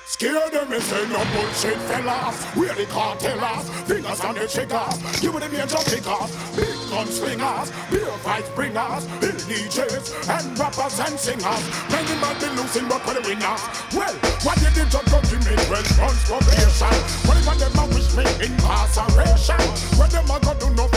Scare them and say no bullshit fellas. We're the cartellers, fingers on the triggers. Give me the major pickers, big gun swingers, beer fight bringers, bill DJs and rappers and singers. Many might be losing but for the winners. Well, what did the judge give me? Well, guns probation. What if them a wish me incarceration? What them a gonna do no